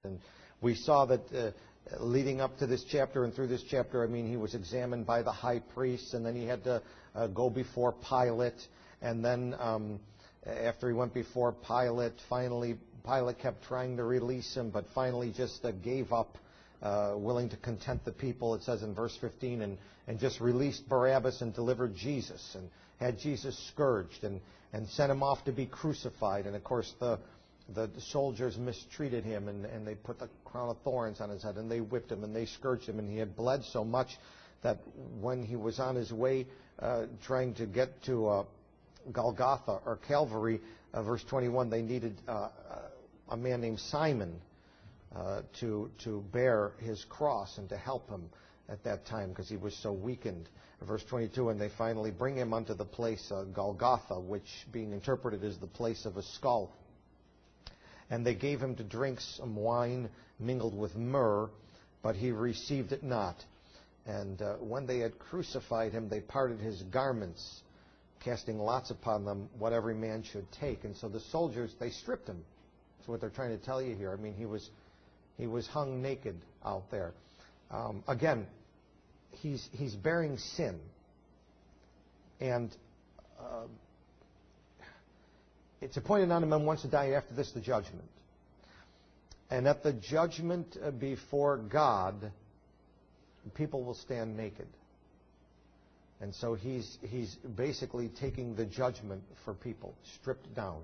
And we saw that leading up to this chapter and through this chapter, I mean, he was examined by the high priests, and then he had to go before Pilate. And then after he went before Pilate, finally Pilate kept trying to release him, but finally just gave up, willing to content the people, it says in verse 15, and just released Barabbas and delivered Jesus, and had Jesus scourged and sent him off to be crucified. And of course the soldiers mistreated him, and they put the crown of thorns on his head, and they whipped him, and they scourged him, and he had bled so much that when he was on his way trying to get to Golgotha or Calvary, verse 21, they needed a man named Simon to bear his cross and to help him at that time because he was so weakened. Verse 22, and they finally bring him unto the place Golgotha, which being interpreted as the place of a skull. And they gave him to drink some wine mingled with myrrh, but he received it not. And when they had crucified him, they parted his garments, casting lots upon them what every man should take. And so the soldiers, they stripped him. That's what they're trying to tell you here. I mean, he was hung naked out there. Again, he's bearing sin. And it's appointed unto men once to die, after this the judgment. And at the judgment before God, people will stand naked. And so he's basically taking the judgment for people, stripped down.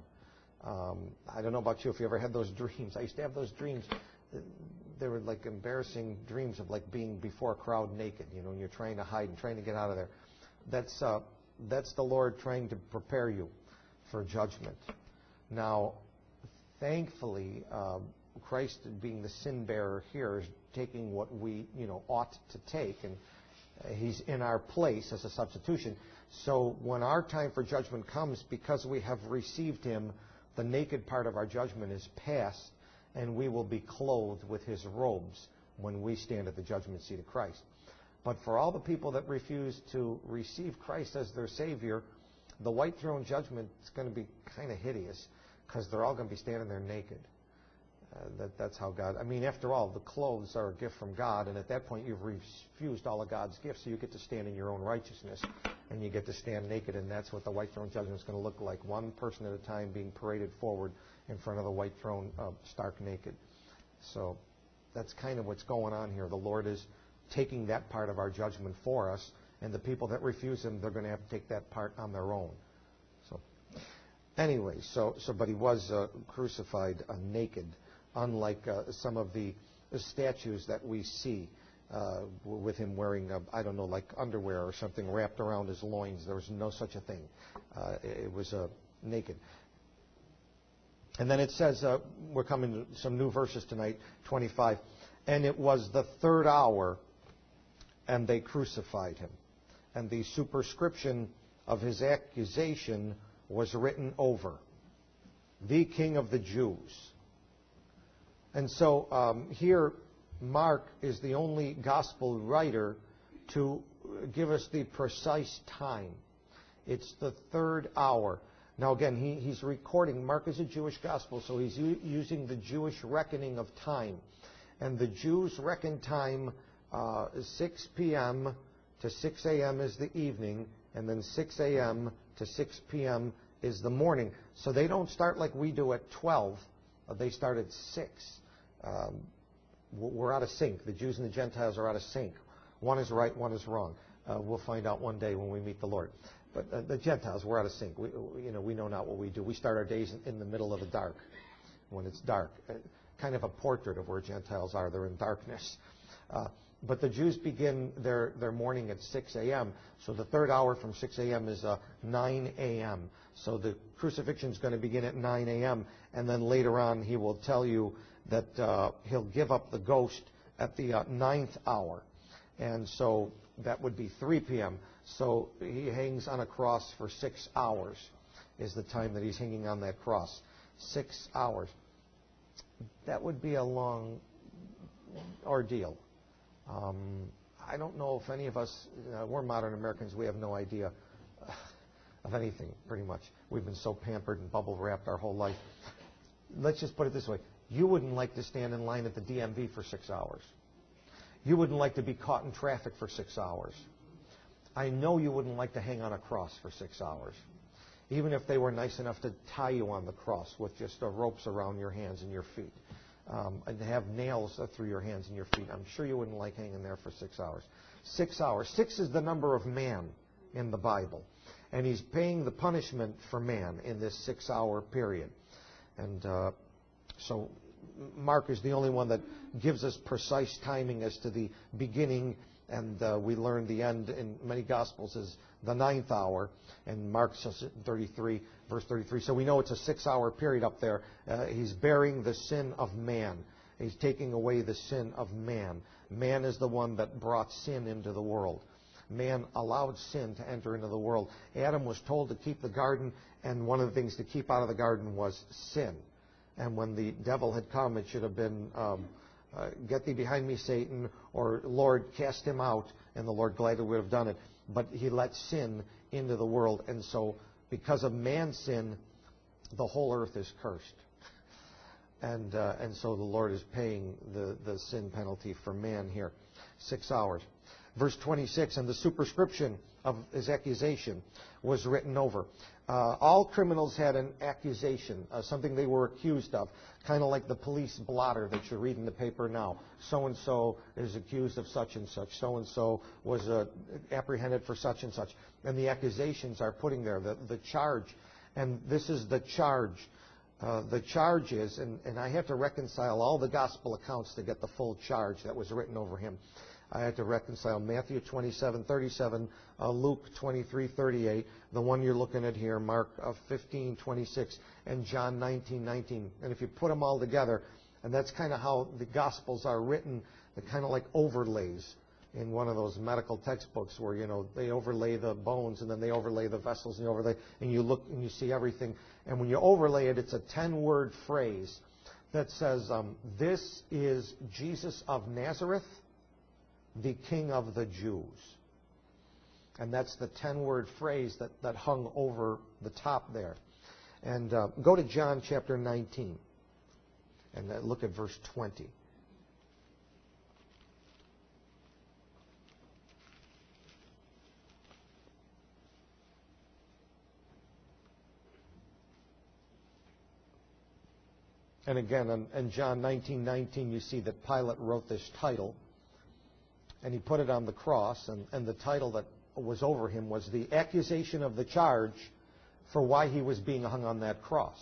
I don't know about you, if you ever had those dreams. I used to have those dreams. They were like embarrassing dreams of like being before a crowd naked, and you're trying to hide and trying to get out of there. That's the Lord trying to prepare you for judgment. Now, thankfully, Christ being the sin bearer here is taking what we ought to take, and he's in our place as a substitution. So when our time for judgment comes, because we have received him, the naked part of our judgment is past, and we will be clothed with his robes when we stand at the judgment seat of Christ. But for all the people that refuse to receive Christ as their Savior, the white throne judgment is going to be kind of hideous, because they're all going to be standing there naked. That's how God... I mean, after all, the clothes are a gift from God, and at that point you've refused all of God's gifts, so you get to stand in your own righteousness, and you get to stand naked, and that's what the white throne judgment is going to look like, one person at a time being paraded forward in front of the white throne, stark naked. So that's kind of what's going on here. The Lord is taking that part of our judgment for us, and the people that refuse him, they're going to have to take that part on their own. So anyway, but he was crucified naked, unlike some of the statues that we see with him wearing, like underwear or something wrapped around his loins. There was no such a thing. It was naked. And then it says, we're coming to some new verses tonight, 25. And it was the third hour, and they crucified him. And the superscription of his accusation was written over, the King of the Jews. And so here, Mark is the only gospel writer to give us the precise time. It's the third hour. Now again, he's recording. Mark is a Jewish gospel, so he's using the Jewish reckoning of time. And the Jews reckon time 6 p.m. to 6 a.m. is the evening, and then 6 a.m. to 6 p.m. is the morning. So they don't start like we do at 12. They start at 6. We're out of sync. The Jews and the Gentiles are out of sync. One is right, one is wrong. We'll find out one day when we meet the Lord. But the Gentiles, we're out of sync. We know not what we do. We start our days in the middle of the dark, when it's dark. Kind of a portrait of where Gentiles are. They're in darkness. But the Jews begin their morning at 6 a.m. So the third hour from 6 a.m. is 9 a.m. So the crucifixion is going to begin at 9 a.m. And then later on he will tell you that he'll give up the ghost at the 9th hour. And so that would be 3 p.m. So he hangs on a cross for 6 hours is the time that he's hanging on that cross. 6 hours. That would be a long ordeal. I don't know if any of us, we're modern Americans, we have no idea of anything, pretty much. We've been so pampered and bubble wrapped our whole life. Let's just put it this way. You wouldn't like to stand in line at the DMV for 6 hours. You wouldn't like to be caught in traffic for 6 hours. I know you wouldn't like to hang on a cross for 6 hours. Even if they were nice enough to tie you on the cross with just ropes around your hands and your feet, and have nails through your hands and your feet. I'm sure you wouldn't like hanging there for 6 hours. 6 hours. 6 is the number of man in the Bible. And he's paying the punishment for man in this 6-hour period. And so Mark is the only one that gives us precise timing as to the beginning, and we learn the end in many Gospels is the 9th hour, and Mark says 33, verse 33. So we know it's a 6-hour period up there. He's bearing the sin of man. He's taking away the sin of man. Man is the one that brought sin into the world. Man allowed sin to enter into the world. Adam was told to keep the garden, and one of the things to keep out of the garden was sin. And when the devil had come, it should have been, get thee behind me, Satan, or Lord, cast him out, and the Lord gladly would have done it. But he let sin into the world, and so because of man's sin, the whole earth is cursed. And so the Lord is paying the sin penalty for man here. 6 hours. Verse 26, and the superscription of his accusation was written over. All criminals had an accusation, something they were accused of, kind of like the police blotter that you read in the paper now. So-and-so is accused of such and such. So-and-so was apprehended for such and such. And the accusations are putting there, the charge. And this is the charge. The charge is, and I have to reconcile all the gospel accounts to get the full charge that was written over him. I had to reconcile Matthew 27:37, Luke 23:38, the one you're looking at here, Mark 15:26, and John 19:19. And if you put them all together, and that's kind of how the Gospels are written, they're kind of like overlays in one of those medical textbooks where, you know, they overlay the bones and then they overlay the vessels and and you look and you see everything. And when you overlay it, it's a 10-word phrase that says, this is Jesus of Nazareth, the King of the Jews. And that's the 10-word phrase that hung over the top there. And go to John chapter 19 and look at verse 20. And again, in John 19:19, you see that Pilate wrote this title, and he put it on the cross, and the title that was over him was the accusation of the charge for why he was being hung on that cross.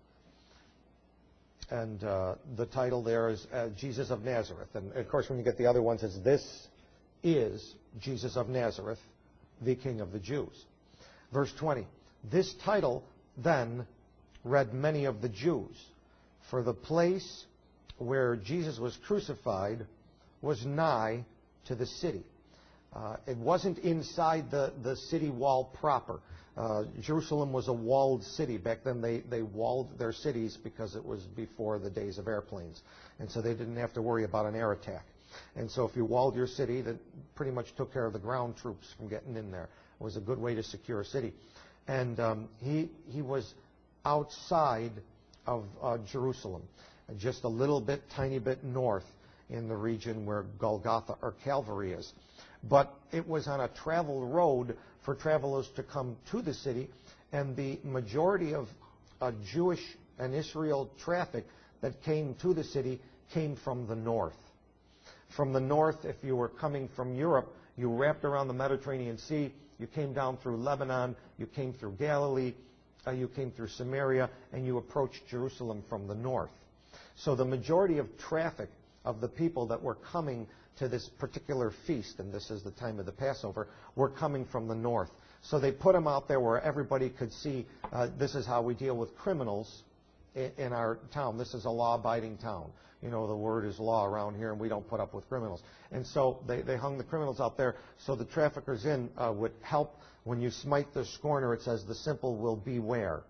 And the title there is Jesus of Nazareth. And, of course, when you get the other ones, it's this is Jesus of Nazareth, the King of the Jews. Verse 20, this title then read many of the Jews, for the place where Jesus was crucified was nigh to the city. It wasn't inside the city wall proper. Jerusalem was a walled city. Back then they walled their cities because it was before the days of airplanes. And so they didn't have to worry about an air attack. And so if you walled your city, that pretty much took care of the ground troops from getting in there. It was a good way to secure a city. And he was outside of Jerusalem, just a little bit, tiny bit north in the region where Golgotha or Calvary is. But it was on a traveled road for travelers to come to the city, and the majority of Jewish and Israel traffic that came to the city came from the north. From the north, if you were coming from Europe, you wrapped around the Mediterranean Sea, you came down through Lebanon, you came through Galilee, you came through Samaria, and you approached Jerusalem from the north. So the majority of traffic of the people that were coming to this particular feast, and this is the time of the Passover, were coming from the north. So they put them out there where everybody could see, this is how we deal with criminals in our town. This is a law-abiding town. You know, the word is law around here, and we don't put up with criminals. And so they hung the criminals out there so the traffickers in would help. When you smite the scorner, it says the simple will beware.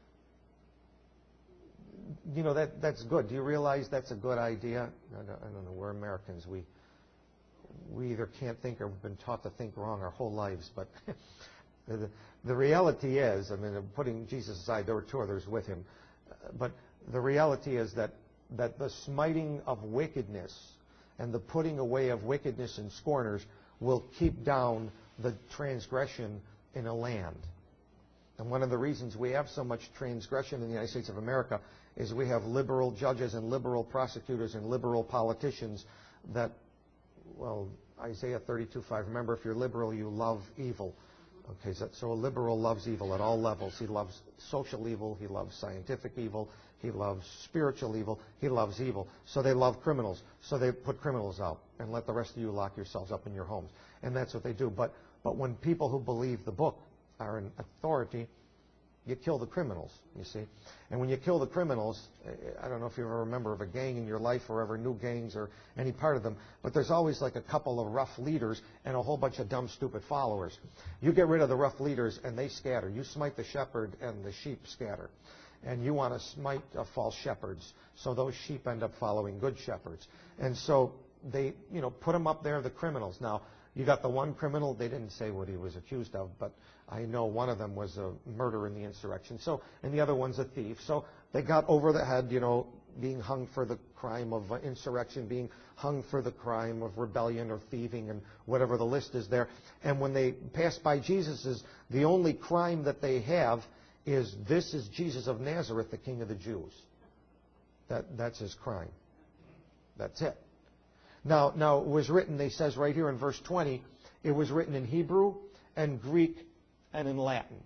You know, that's good. Do you realize that's a good idea? I don't know. We're Americans. We either can't think or have been taught to think wrong our whole lives. But the reality is, I mean, putting Jesus aside, there were two others with him. But the reality is that that the smiting of wickedness and the putting away of wickedness and scorners will keep down the transgression in a land. And one of the reasons we have so much transgression in the United States of America is we have liberal judges and liberal prosecutors and liberal politicians that, well, Isaiah 32:5. Remember, if you're liberal, you love evil. Okay, so a liberal loves evil at all levels. He loves social evil. He loves scientific evil. He loves spiritual evil. He loves evil. So they love criminals. So they put criminals out and let the rest of you lock yourselves up in your homes. And that's what they do. But when people who believe the book are in authority, you kill the criminals, you see. And when you kill the criminals, I don't know if you ever remember of a gang in your life or ever knew gangs or any part of them, but there's always like a couple of rough leaders and a whole bunch of dumb, stupid followers. You get rid of the rough leaders and they scatter. You smite the shepherd and the sheep scatter. And you want to smite false shepherds, so those sheep end up following good shepherds. And so they, put them up there, the criminals. Now, you got the one criminal, they didn't say what he was accused of, but I know one of them was a murderer in the insurrection, and the other one's a thief. So they got over the head, being hung for the crime of insurrection, being hung for the crime of rebellion or thieving and whatever the list is there. And when they pass by Jesus, the only crime that they have is, this is Jesus of Nazareth, the King of the Jews. That's his crime. That's it. Now it was written, they says right here in verse 20, it was written in Hebrew and Greek and in Latin.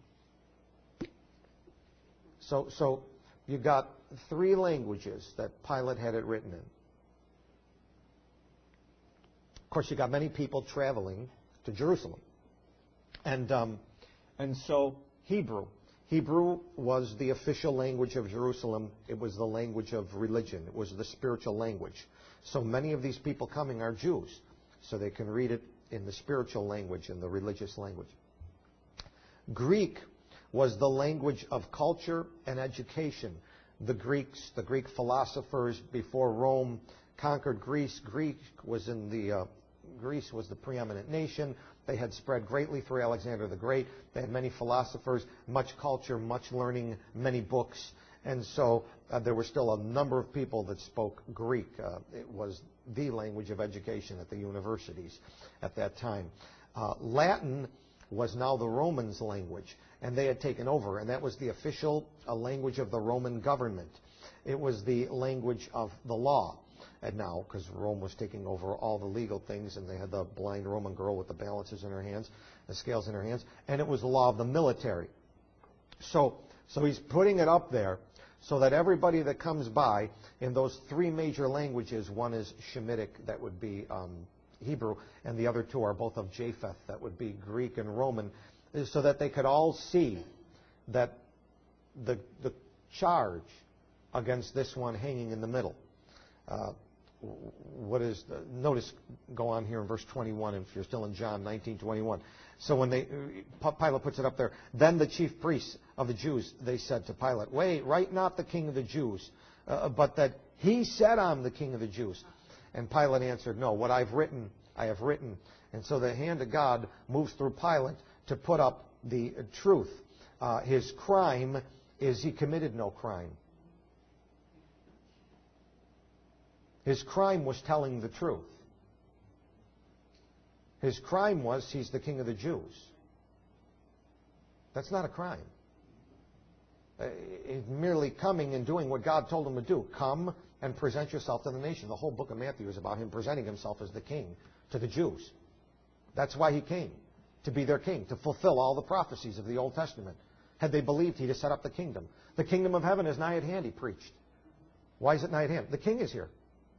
So you got three languages that Pilate had it written in. Of course, you got many people traveling to Jerusalem. And so Hebrew was the official language of Jerusalem. It was the language of religion. It was the spiritual language. So many of these people coming are Jews, so they can read it in the spiritual language, in the religious language. Greek was the language of culture and education. The Greeks, the Greek philosophers before Rome conquered Greece. Greece was the preeminent nation. They had spread greatly through Alexander the Great. They had many philosophers, much culture, much learning, many books. And so there were still a number of people that spoke Greek. It was the language of education at the universities at that time. Latin was now the Romans' language, and they had taken over, and that was the official language of the Roman government. It was the language of the law. And now, because Rome was taking over all the legal things, and they had the blind Roman girl with the balances in her hands, the scales in her hands, and it was the law of the military. So he's putting it up there so that everybody that comes by in those three major languages, one is Shemitic, that would be Hebrew, and the other two are both of Japheth, that would be Greek and Roman, so that they could all see that the charge against this one hanging in the middle. Notice, go on here in verse 21, if you're still in John 19:21. So when Pilate puts it up there, then the chief priests of the Jews, they said to Pilate, wait, write not the King of the Jews, but that he said, I'm the King of the Jews. And Pilate answered, no, what I've written, I have written. And so the hand of God moves through Pilate to put up the truth. His crime is he committed no crime. His crime was telling the truth. His crime was he's the King of the Jews. That's not a crime. It's merely coming and doing what God told him to do. Come and present yourself to the nation. The whole book of Matthew is about him presenting himself as the king to the Jews. That's why he came, to be their king, to fulfill all the prophecies of the Old Testament. Had they believed, he'd have set up the kingdom. The kingdom of heaven is nigh at hand, he preached. Why is it nigh at hand? The king is here.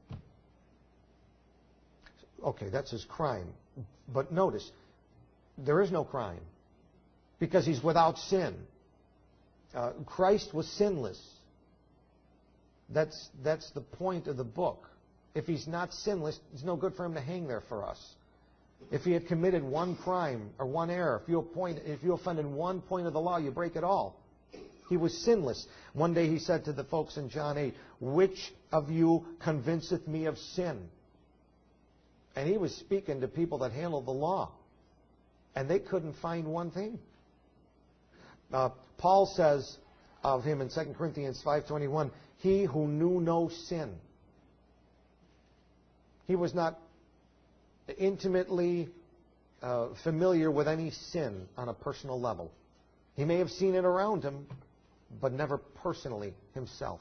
Okay, that's his crime. But notice, there is no crime because he's without sin. Christ was sinless. That's the point of the book. If he's not sinless, it's no good for him to hang there for us. If he had committed one crime or one error, if you offended one point of the law, you break it all. He was sinless. One day he said to the folks in John 8, which of you convinceth me of sin? And he was speaking to people that handled the law. And they couldn't find one thing. Paul says of him in 2 Corinthians 5:21, He who knew no sin. He was not intimately familiar with any sin on a personal level. He may have seen it around him, but never personally himself.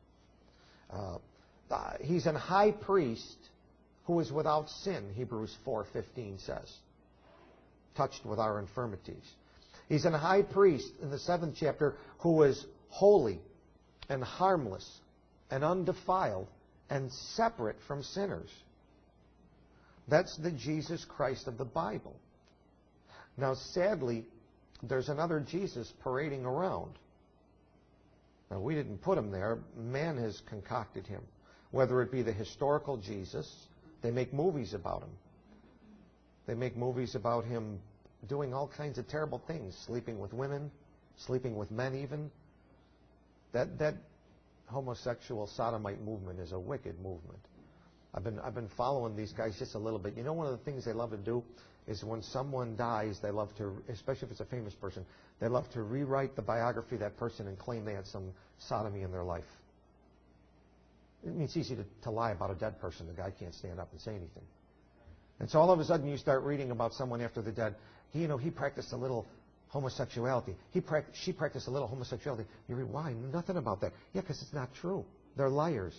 He's an high priest who is without sin, Hebrews 4:15 says, touched with our infirmities. He's a high priest in the 7th chapter who is holy and harmless and undefiled and separate from sinners. That's the Jesus Christ of the Bible. Now, sadly, there's another Jesus parading around. Now, we didn't put him there. Man has concocted him. Whether it be the historical Jesus, they make movies about him. They make movies about him doing all kinds of terrible things, sleeping with women, sleeping with men even. That homosexual sodomite movement is a wicked movement. I've been following these guys just a little bit. You know, one of the things they love to do is when someone dies, they love to, especially if it's a famous person, they love to rewrite the biography of that person and claim they had some sodomy in their life. I mean, it's easy to lie about a dead person. The guy can't stand up and say anything. And so all of a sudden you start reading about someone after the dead. He practiced a little homosexuality. She practiced a little homosexuality. You read, why? Nothing about that. Yeah, because it's not true. They're liars.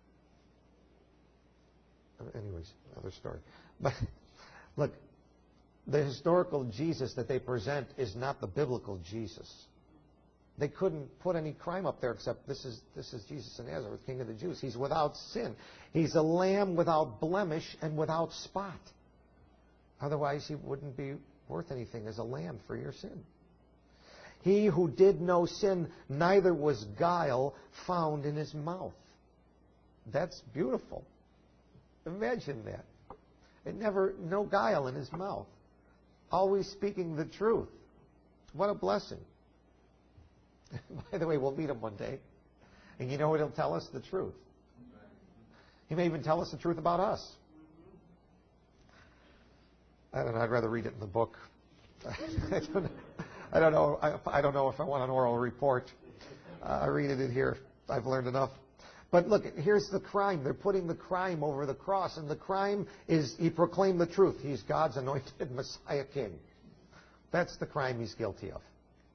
Anyways, another story. But look, the historical Jesus that they present is not the biblical Jesus. They couldn't put any crime up there except this is Jesus of Nazareth, King of the Jews. He's without sin. He's a lamb without blemish and without spot. Otherwise, he wouldn't be worth anything as a lamb for your sin. He who did no sin, neither was guile found in his mouth. That's beautiful. Imagine that. No guile in his mouth. Always speaking the truth. What a blessing. By the way, we'll meet him one day. And you know what he'll tell us? The truth. He may even tell us the truth about us. I don't know. I'd rather read it in the book. I don't know if I want an oral report. I read it in here. I've learned enough. But look, here's the crime. They're putting the crime over the cross. And the crime is he proclaimed the truth. He's God's anointed Messiah King. That's the crime he's guilty of.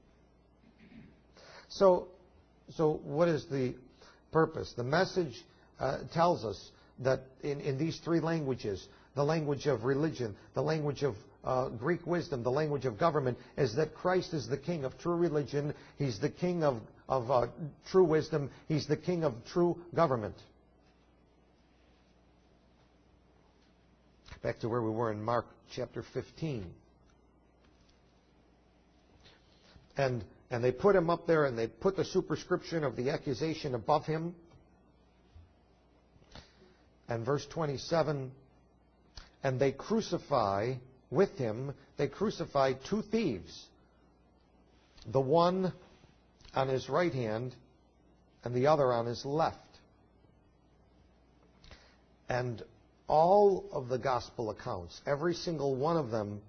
So what is the purpose? The message tells us that in these three languages, the language of religion, the language of Greek wisdom, the language of government, is that Christ is the King of true religion. He's the King of true wisdom. He's the King of true government. Back to where we were in Mark chapter 15. And they put him up there and they put the superscription of the accusation above him. And verse 27, and they crucify with him, they crucify two thieves, the one on his right hand and the other on his left. And all of the gospel accounts, every single one of them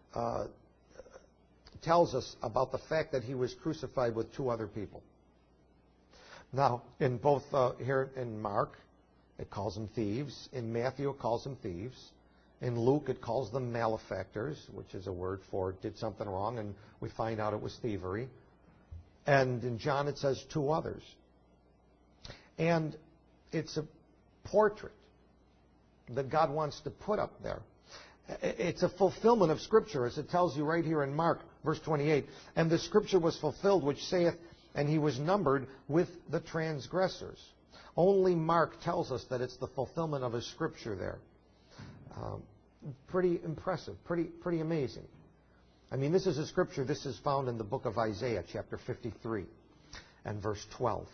tells us about the fact that he was crucified with two other people. Now, in both here in Mark, it calls them thieves. In Matthew, it calls them thieves. In Luke, it calls them malefactors, which is a word for did something wrong, and we find out it was thievery. And in John, it says two others. And it's a portrait that God wants to put up there. It's a fulfillment of Scripture, as it tells you right here in Mark, verse 28. And the Scripture was fulfilled, which saith, and he was numbered with the transgressors. Only Mark tells us that it's the fulfillment of a Scripture there. Pretty impressive, pretty amazing. I mean, this is a Scripture. This is found in the book of Isaiah, chapter 53, and verse 12.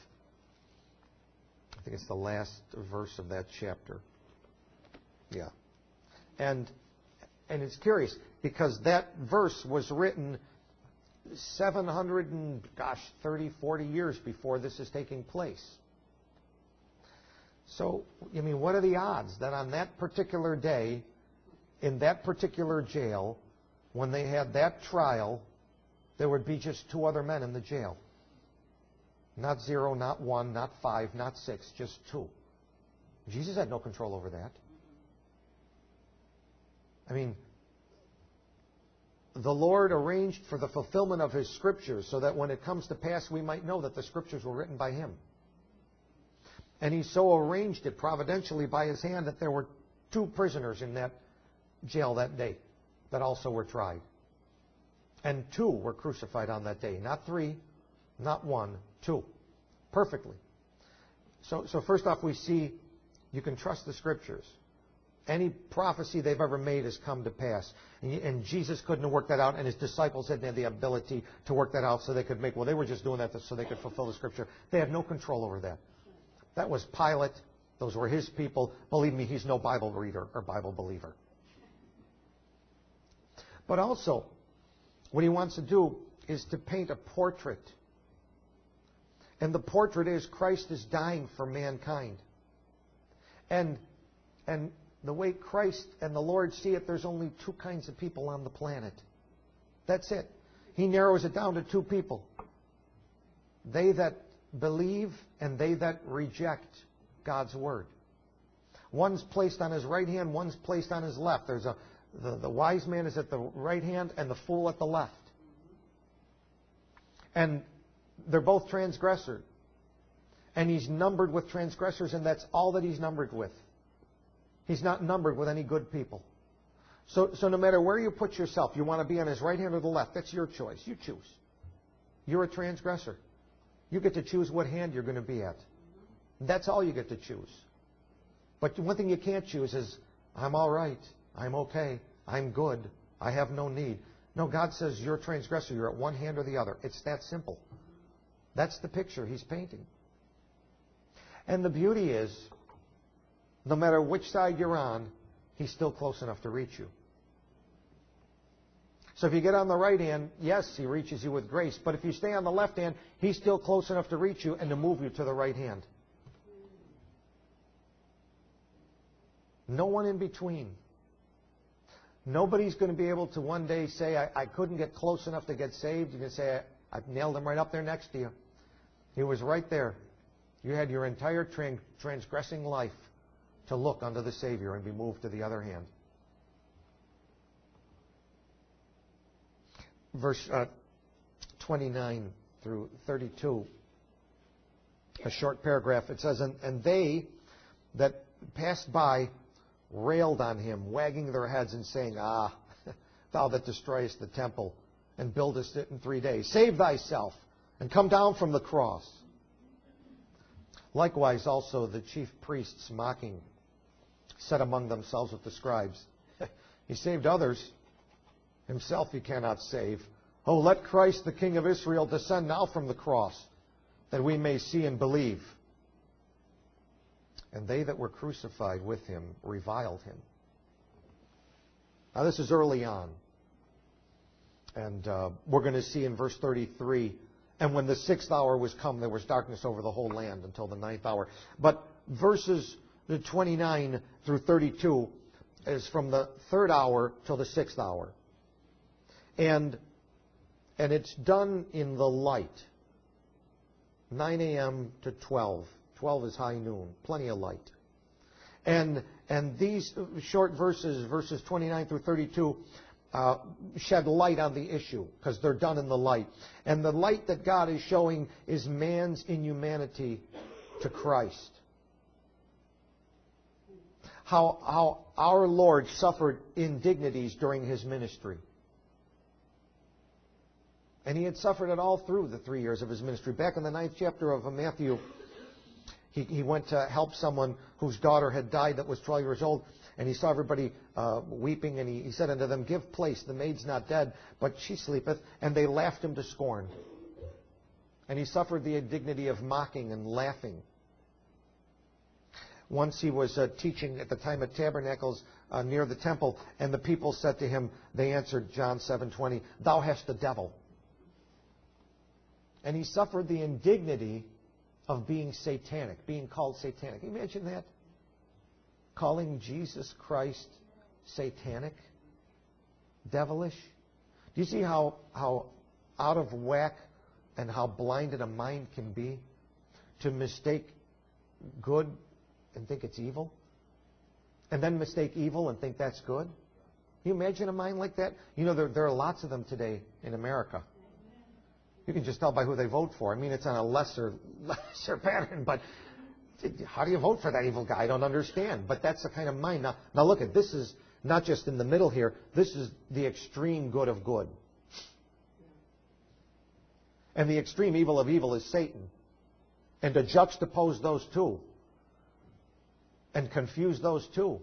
I think it's the last verse of that chapter. Yeah. And it's curious, because that verse was written 30, 40 years before this is taking place. So, I mean, what are the odds that on that particular day, in that particular jail, when they had that trial, there would be just two other men in the jail? Not 0, not 1, not 5, not 6, just 2. Jesus had no control over that. I mean, the Lord arranged for the fulfillment of His Scriptures so that when it comes to pass, we might know that the Scriptures were written by Him. And He so arranged it providentially by His hand that there were 2 prisoners in that jail that day that also were tried. And 2 were crucified on that day. Not 3, not 1, 2. Perfectly. So first off, we see you can trust the Scriptures. Any prophecy they've ever made has come to pass. And Jesus couldn't have worked that out, and His disciples didn't have the ability to work that out so they could make, well, they were just doing that so they could fulfill the Scripture. They had no control over that. That was Pilate. Those were his people. Believe me, he's no Bible reader or Bible believer. But also, what he wants to do is to paint a portrait. And the portrait is Christ is dying for mankind. And the way Christ and the Lord see it, there's only 2 kinds of people on the planet. That's it. He narrows it down to 2 people. They that believe and they that reject God's Word. One's placed on His right hand, one's placed on His left. There's the wise man is at the right hand and the fool at the left. And they're both transgressors. And He's numbered with transgressors, and that's all that He's numbered with. He's not numbered with any good people. So no matter where you put yourself, you want to be on His right hand or the left, that's your choice. You choose. You're a transgressor. You get to choose what hand you're going to be at. That's all you get to choose. But one thing you can't choose is, I'm all right, I'm okay, I'm good, I have no need. No, God says you're a transgressor. You're at one hand or the other. It's that simple. That's the picture He's painting. And the beauty is, no matter which side you're on, He's still close enough to reach you. So if you get on the right hand, yes, He reaches you with grace. But if you stay on the left hand, He's still close enough to reach you and to move you to the right hand. No one in between. Nobody's going to be able to one day say, I couldn't get close enough to get saved. You can say, I've nailed Him right up there next to you. He was right there. You had your entire transgressing life to look unto the Savior and be moved to the other hand. Verse 29 through 32, a short paragraph. It says, And they that passed by railed on Him, wagging their heads and saying, Thou that destroyest the temple and buildest it in 3 days, save thyself and come down from the cross. Likewise also the chief priests, mocking, said among themselves with the scribes, He saved others, Himself He cannot save. Oh, let Christ the King of Israel descend now from the cross, that we may see and believe. And they that were crucified with Him reviled Him. Now this is early on. And we're going to see in verse 33, and when the 6th hour was come, there was darkness over the whole land until the 9th hour. But verses 29 through 32 is from the 3rd hour till the 6th hour. And it's done in the light. 9 a.m. to 12. 12 is high noon. Plenty of light. And these short verses 29 through 32, shed light on the issue because they're done in the light. And the light that God is showing is man's inhumanity to Christ. How our Lord suffered indignities during His ministry. And He had suffered it all through the 3 years of His ministry. Back in the 9th chapter of Matthew, he went to help someone whose daughter had died that was 12 years old. And He saw everybody weeping, and he said unto them, Give place, the maid's not dead, but she sleepeth. And they laughed Him to scorn. And He suffered the indignity of mocking and laughing. Once He was teaching at the time at Tabernacles near the temple, and the people said to Him, they answered, John 7:20, Thou hast a devil. And He suffered the indignity of being satanic, being called satanic. Can you imagine that? Calling Jesus Christ satanic, devilish. Do you see how out of whack and how blinded a mind can be to mistake good and think it's evil, and then mistake evil and think that's good? Can you imagine a mind like that? You know, there are lots of them today in America. You can just tell by who they vote for. I mean, it's on a lesser pattern, but how do you vote for that evil guy? I don't understand. But that's the kind of mind. Now look at this. Is not just in the middle here. This is the extreme good of good. And the extreme evil of evil is Satan. And to juxtapose those two and confuse those two.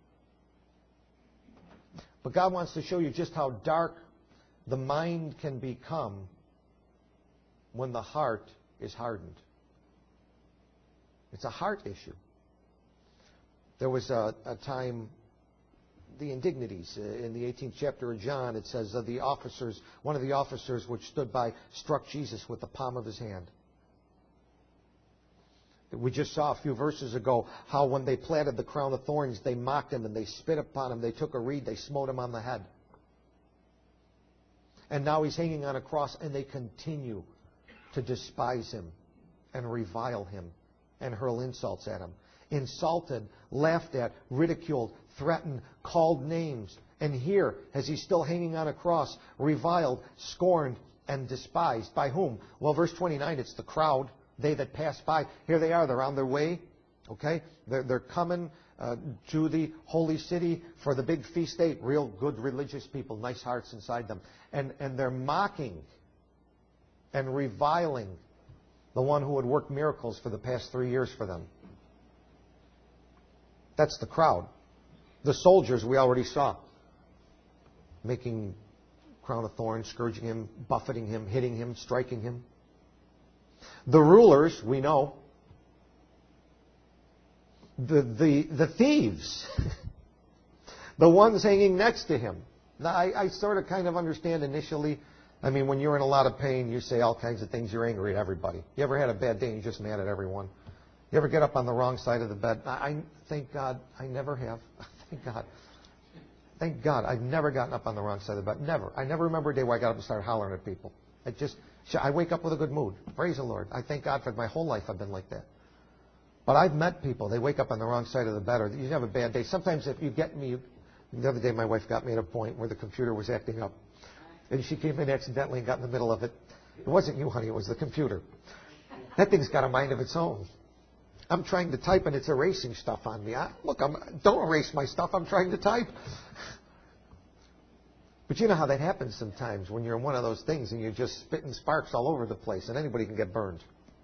But God wants to show you just how dark the mind can become when the heart is hardened. It's a heart issue. There was a time, the indignities, in the 18th chapter of John, it says the officers, one of the officers which stood by struck Jesus with the palm of his hand. We just saw a few verses ago how when they planted the crown of thorns, they mocked him and they spit upon him. They took a reed, they smote him on the head. And now he's hanging on a cross, and they continue to despise him and revile him and hurl insults at him. Insulted, laughed at, ridiculed, threatened, called names. And here, as he's still hanging on a cross, reviled, scorned, and despised. By whom? Well, verse 29, it's the crowd, they that pass by. Here they are, they're on their way. Okay? They're coming to the holy city for the big feast day. Real good religious people, nice hearts inside them. And they're mocking and reviling the one who had worked miracles for the past 3 years for them. That's the crowd. The soldiers we already saw, making crown of thorns, scourging him, buffeting him, hitting him, striking him. The rulers, we know. The thieves, the ones hanging next to him. Now, I sort of kind of understand initially. I mean, when you're in a lot of pain, you say all kinds of things. You're angry at everybody. You ever had a bad day and you're just mad at everyone? You ever get up on the wrong side of the bed? I thank God I never have. Thank God. Thank God I've never gotten up on the wrong side of the bed. Never. I never remember a day where I got up and started hollering at people. I wake up with a good mood. Praise the Lord. I thank God for my whole life I've been like that. But I've met people, they wake up on the wrong side of the bed, or you have a bad day. Sometimes if you get me, the other day my wife got me at a point where the computer was acting up. And she came in accidentally and got in the middle of it. It wasn't you, honey, it was the computer. That thing's got a mind of its own. I'm trying to type and it's erasing stuff on me. Don't erase my stuff, I'm trying to type. But you know how that happens sometimes when you're in one of those things and you're just spitting sparks all over the place and anybody can get burned.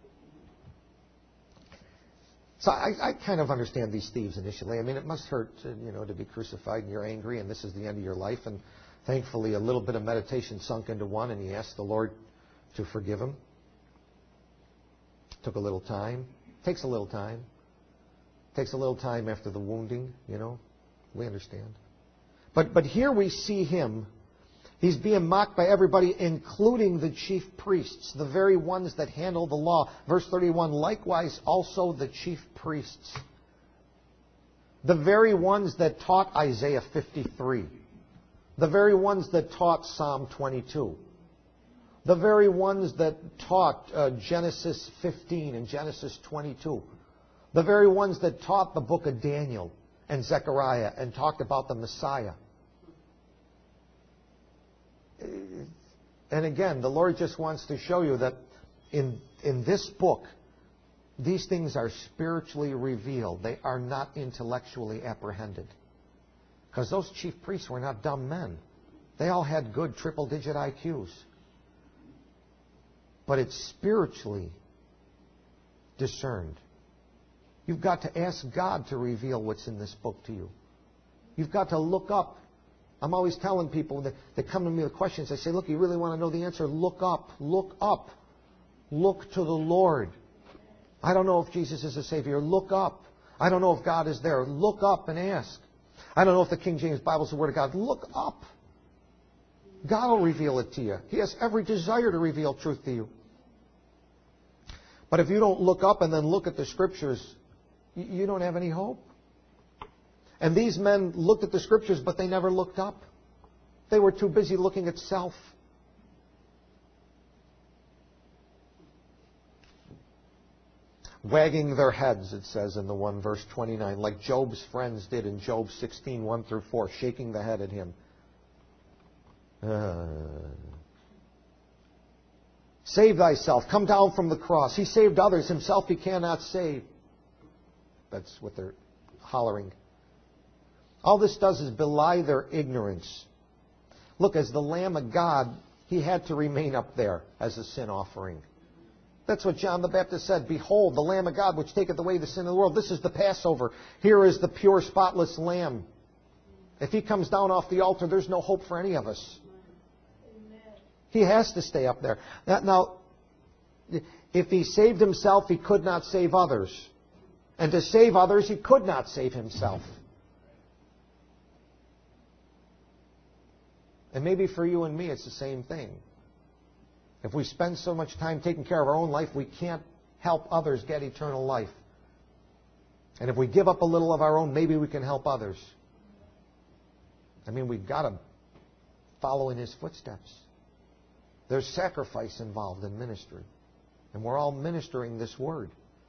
So I kind of understand these thieves initially. I mean, it must hurt to be crucified and you're angry and this is the end of your life. And thankfully, a little bit of meditation sunk into one and he asked the Lord to forgive him. Took a little time. Takes a little time. Takes a little time after the wounding, We understand. But here we see him. He's being mocked by everybody, including the chief priests, the very ones that handle the law. Verse 31, likewise also the chief priests. The very ones that taught Isaiah 53. The very ones that taught Psalm 22. The very ones that taught Genesis 15 and Genesis 22. The very ones that taught the book of Daniel and Zechariah and talked about the Messiah. And again, the Lord just wants to show you that in this book, these things are spiritually revealed. They are not intellectually apprehended. Because those chief priests were not dumb men. They all had good triple-digit IQs. But it's spiritually discerned. You've got to ask God to reveal what's in this book to you. You've got to look up. I'm always telling people that they come to me with questions. I say, look, you really want to know the answer? Look up. Look up. Look to the Lord. I don't know if Jesus is the Savior. Look up. I don't know if God is there. Look up and ask. I don't know if the King James Bible is the Word of God. Look up. God will reveal it to you. He has every desire to reveal truth to you. But if you don't look up and then look at the Scriptures, you don't have any hope. And these men looked at the Scriptures, but they never looked up. They were too busy looking at self. wagging their heads, it says in the one verse 29, like Job's friends did in Job 16, 1 through 4, shaking the head at him. Save thyself. Come down from the cross. He saved others. Himself he cannot save. That's what they're hollering. All this does is belie their ignorance. Look, as the Lamb of God, he had to remain up there as a sin offering. That's what John the Baptist said. Behold, the Lamb of God, which taketh away the sin of the world. This is the Passover. Here is the pure, spotless Lamb. If he comes down off the altar, there's no hope for any of us. He has to stay up there. Now, if he saved himself, he could not save others. And to save others, he could not save himself. And maybe for you and me, it's the same thing. If we spend so much time taking care of our own life, we can't help others get eternal life. And if we give up a little of our own, maybe we can help others. I mean, we've got to follow in his footsteps. There's sacrifice involved in ministry. And we're all ministering this word.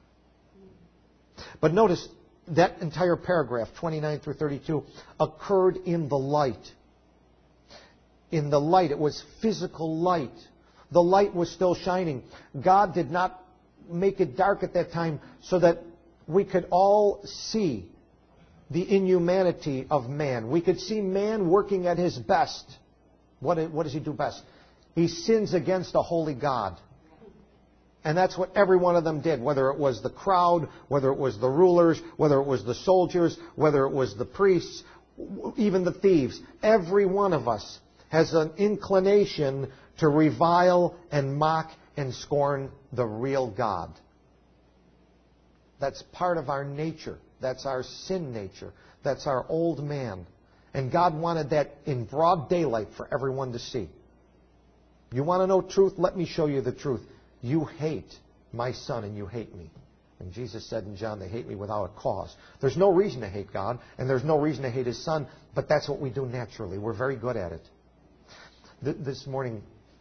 But notice that entire paragraph, 29 through 32, occurred in the light. In the light. It was physical light. The light was still shining. God did not make it dark at that time so that we could all see the inhumanity of man. We could see man working at his best. What does he do best? He sins against a holy God. And that's what every one of them did, whether it was the crowd, whether it was the rulers, whether it was the soldiers, whether it was the priests, even the thieves. Every one of us has an inclination to revile and mock and scorn the real God. That's part of our nature. That's our sin nature. That's our old man. And God wanted that in broad daylight for everyone to see. You want to know truth? Let me show you the truth. You hate my son and you hate me. And Jesus said in John, they hate me without a cause. There's no reason to hate God, and there's no reason to hate his son, but that's what we do naturally. We're very good at it. This morning,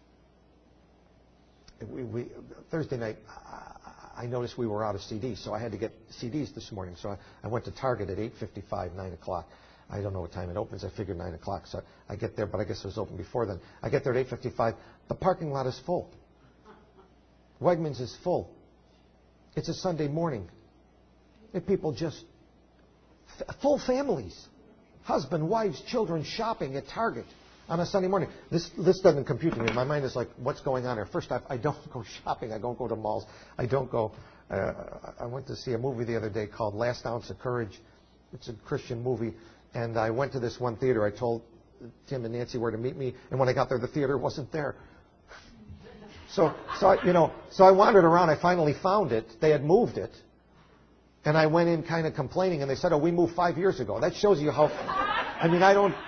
Thursday night, I noticed we were out of CDs, so I had to get CDs this morning. So I went to Target at 8:55, 9 o'clock. I don't know what time it opens. I figured 9 o'clock, so I get there, but I guess it was open before then. I get there at 8:55. The parking lot is full. Wegmans is full. It's a Sunday morning. And people just, full families, husband, wives, children shopping at Target on a Sunday morning. This doesn't compute to me. My mind is like, what's going on here? First off, I don't go shopping. I don't go to malls. I don't go. I went to see a movie the other day called Last Ounce of Courage. It's a Christian movie. And I went to this one theater. I told Tim and Nancy where to meet me. And when I got there, the theater wasn't there. So I wandered around. I finally found it. They had moved it. And I went in kind of complaining. And they said, oh, we moved 5 years ago. That shows you how... I mean, I don't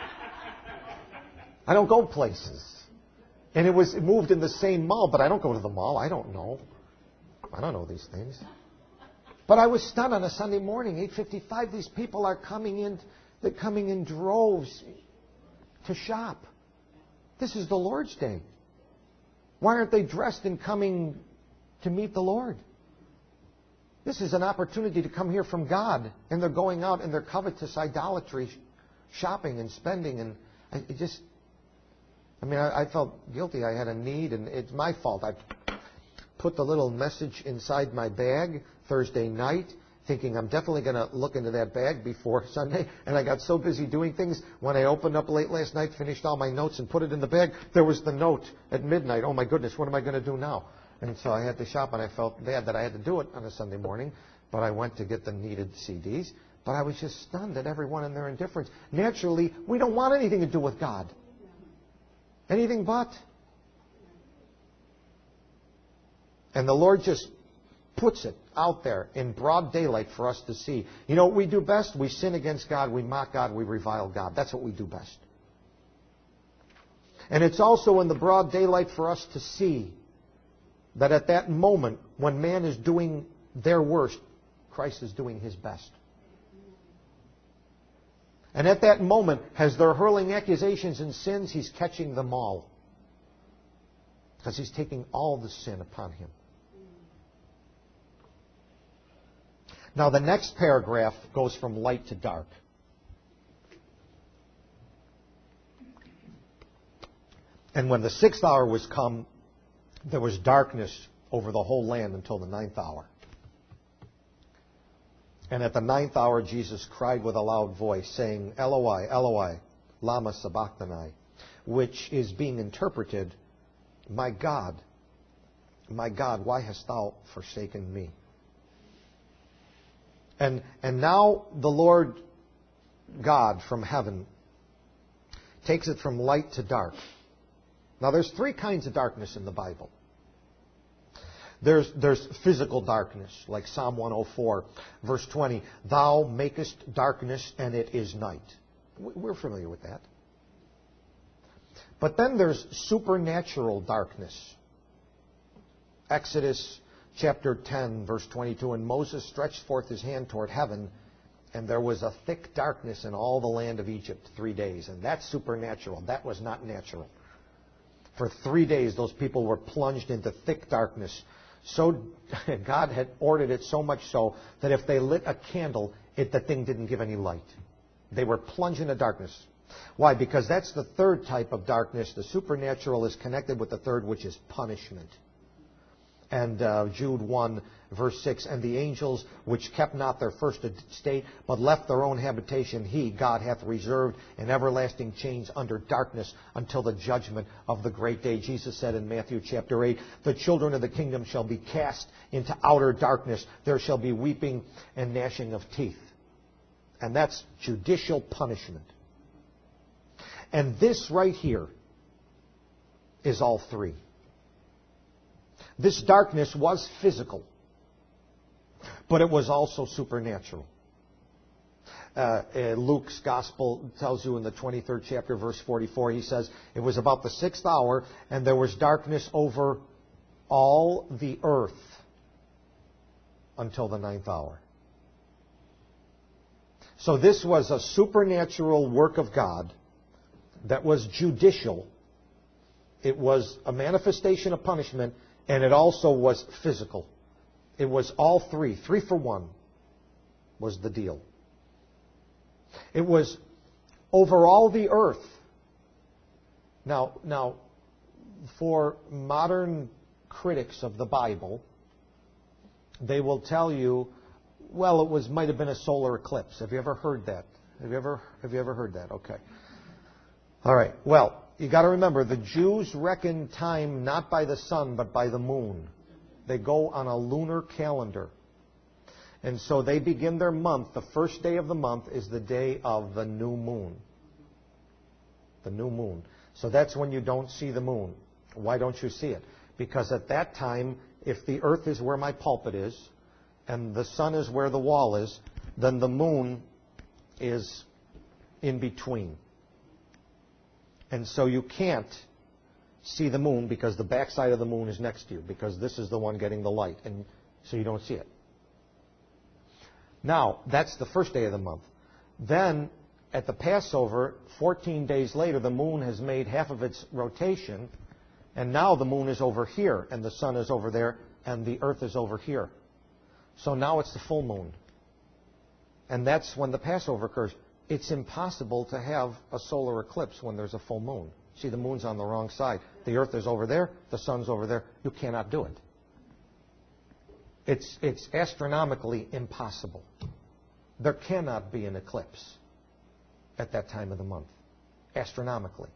go places. And it moved in the same mall, but I don't go to the mall. I don't know. I don't know these things. But I was stunned on a Sunday morning, 8:55. These people are coming in. They're coming in droves to shop. This is the Lord's Day. Why aren't they dressed and coming to meet the Lord? This is an opportunity to come hear from God. And they're going out in their covetous idolatry, shopping and spending. And I felt guilty. I had a need, and it's my fault. I put the little message inside my bag Thursday night, thinking I'm definitely going to look into that bag before Sunday. And I got so busy doing things, when I opened up late last night, finished all my notes and put it in the bag, there was the note at midnight. Oh, my goodness, what am I going to do now? And so I had to shop, and I felt bad that I had to do it on a Sunday morning. But I went to get the needed CDs. But I was just stunned at everyone and their indifference. Naturally, we don't want anything to do with God. Anything but. And the Lord just puts it out there in broad daylight for us to see. You know what we do best? We sin against God, we mock God, we revile God. That's what we do best. And it's also in the broad daylight for us to see that at that moment, when man is doing their worst, Christ is doing his best. And at that moment, as they're hurling accusations and sins, he's catching them all. Because he's taking all the sin upon him. Now the next paragraph goes from light to dark. And when the 6th hour was come, there was darkness over the whole land until the 9th hour. And at the 9th hour, Jesus cried with a loud voice, saying, Eloi, Eloi, lama sabachthani, which is being interpreted, my God, why hast thou forsaken me? And now the Lord God from heaven takes it from light to dark. Now there's 3 kinds of darkness in the Bible. There's physical darkness, like Psalm 104, verse 20. Thou makest darkness and it is night. We're familiar with that. But then there's supernatural darkness. Exodus chapter 10, verse 22. And Moses stretched forth his hand toward heaven, and there was a thick darkness in all the land of Egypt 3 days. And that's supernatural. That was not natural. For 3 days, those people were plunged into thick darkness. So God had ordered it so much so that if they lit a candle, the thing didn't give any light. They were plunged into darkness. Why? Because that's the 3rd type of darkness. The supernatural is connected with the 3rd, which is punishment. And Jude 1, verse 6, and the angels which kept not their first estate, but left their own habitation, He, God, hath reserved in everlasting chains under darkness until the judgment of the great day. Jesus said in Matthew chapter 8, the children of the kingdom shall be cast into outer darkness. There shall be weeping and gnashing of teeth. And that's judicial punishment. And this right here is all 3. This darkness was physical, but it was also supernatural. Luke's gospel tells you in the 23rd chapter, verse 44, he says, it was about the 6th hour, and there was darkness over all the earth until the 9th hour. So this was a supernatural work of God that was judicial. It was a manifestation of punishment, and it also was physical. It was all 3. 3 for 1 was the deal. It was over all the earth. Now, for modern critics of the Bible, they will tell you, well, it might have been a solar eclipse. Have you ever heard that? Have you ever heard that? Okay. All right. Well, you got to remember, the Jews reckon time not by the sun, but by the moon. They go on a lunar calendar. And so they begin their month. The first day of the month is the day of the new moon. The new moon. So that's when you don't see the moon. Why don't you see it? Because at that time, if the earth is where my pulpit is, and the sun is where the wall is, then the moon is in between. And so you can't see the moon because the backside of the moon is next to you, because this is the one getting the light, and so you don't see it. Now, that's the first day of the month. Then, at the Passover, 14 days later, the moon has made half of its rotation, and now the moon is over here, and the sun is over there, and the earth is over here. So now it's the full moon. And that's when the Passover occurs. It's impossible to have a solar eclipse when there's a full moon. See, the moon's on the wrong side. The earth is over there, the sun's over there. You cannot do it. It's astronomically impossible. There cannot be an eclipse at that time of the month, astronomically.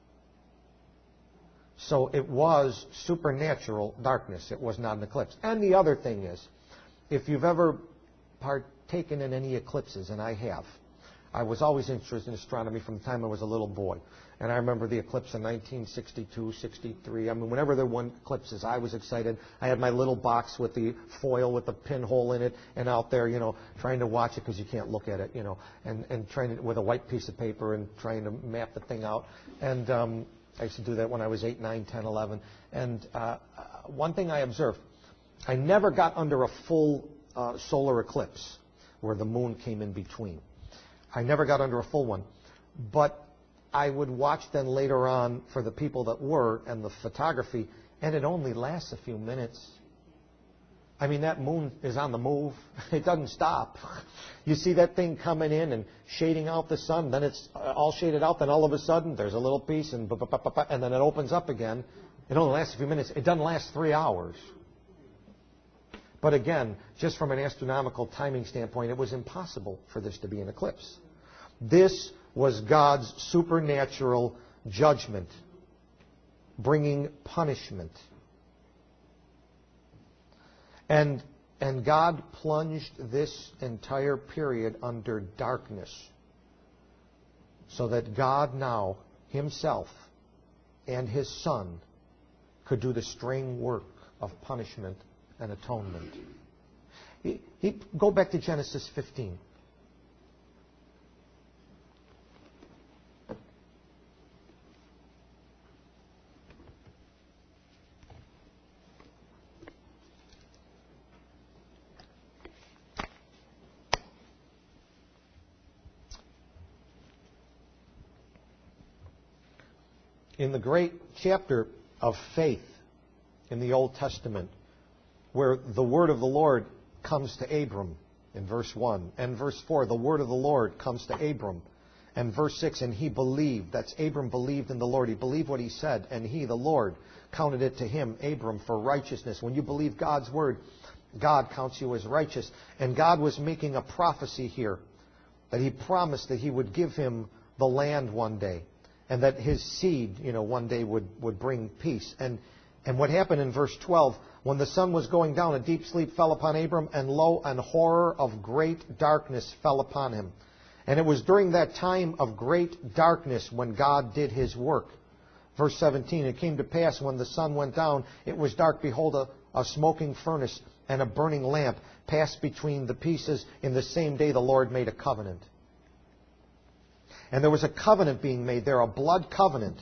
So it was supernatural darkness. It was not an eclipse. And the other thing is, if you've ever partaken in any eclipses, and I have, I was always interested in astronomy from the time I was a little boy. And I remember the eclipse in 1962, 63. I mean, whenever there were eclipses, I was excited. I had my little box with the foil with the pinhole in it, and out there, trying to watch it because you can't look at it, and trying to, with a white piece of paper and trying to map the thing out. And I used to do that when I was 8, 9, 10, 11. And one thing I observed, I never got under a full solar eclipse where the moon came in between. I never got under a full one. But I would watch then later on for the people that were, and the photography, and it only lasts a few minutes. I mean, that moon is on the move. It doesn't stop. You see that thing coming in and shading out the sun. Then it's all shaded out. Then all of a sudden, there's a little piece, and then it opens up again. It only lasts a few minutes. It doesn't last 3 hours. But again, just from an astronomical timing standpoint, it was impossible for this to be an eclipse. This was God's supernatural judgment, bringing punishment. And God plunged this entire period under darkness so that God now, Himself and His Son, could do the string work of punishment and atonement. Go back to Genesis 15. In the great chapter of faith in the Old Testament, where the word of the Lord comes to Abram in verse 1, and verse 4, the word of the Lord comes to Abram, and verse 6, and he believed. That's Abram believed in the Lord. He believed what he said, and he, the Lord, counted it to him, Abram, for righteousness. When you believe God's word, God counts you as righteous. And God was making a prophecy here that He promised that He would give him the land one day, and that his seed, one day would bring peace. And what happened in verse 12, when the sun was going down, a deep sleep fell upon Abram, and lo, an horror of great darkness fell upon him. And it was during that time of great darkness when God did His work. Verse 17, it came to pass when the sun went down, it was dark, behold, a smoking furnace and a burning lamp passed between the pieces. In the same day the Lord made a covenant. And there was a covenant being made there, a blood covenant.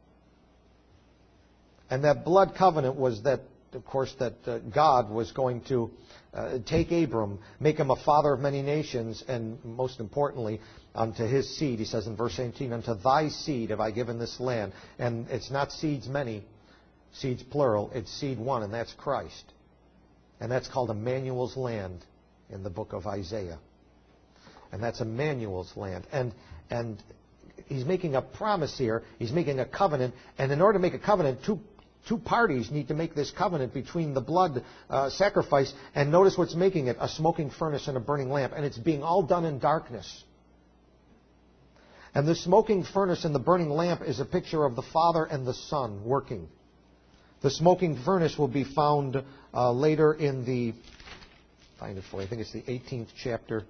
And that blood covenant was that, of course, that God was going to take Abram, make him a father of many nations, and most importantly, unto his seed. He says in verse 18, unto thy seed have I given this land. And it's not seeds many, seeds plural, it's seed one, and that's Christ. And that's called Emmanuel's land in the book of Isaiah. And that's Emmanuel's land. And He's making a promise here. He's making a covenant. And in order to make a covenant, two parties need to make this covenant between the blood sacrifice. And notice what's making it, a smoking furnace and a burning lamp. And it's being all done in darkness. And the smoking furnace and the burning lamp is a picture of the Father and the Son working. The smoking furnace will be found later in the, find it for you, I think it's the 18th chapter.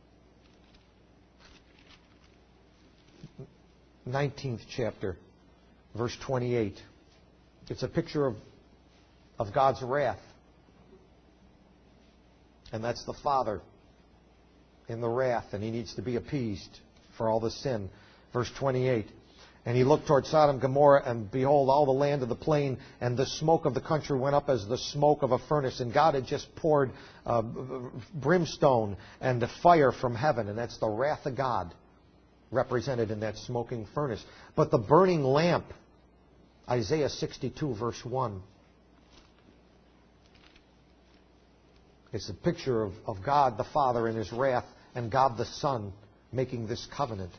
19th chapter, verse 28. It's a picture of God's wrath. And that's the Father in the wrath, and He needs to be appeased for all the sin. Verse 28. And He looked toward Sodom and Gomorrah, and behold, all the land of the plain, and the smoke of the country went up as the smoke of a furnace. And God had just poured brimstone and fire from heaven, and that's the wrath of God, represented in that smoking furnace. But the burning lamp, Isaiah 62, verse 1. It's a picture of God the Father in His wrath and God the Son making this covenant.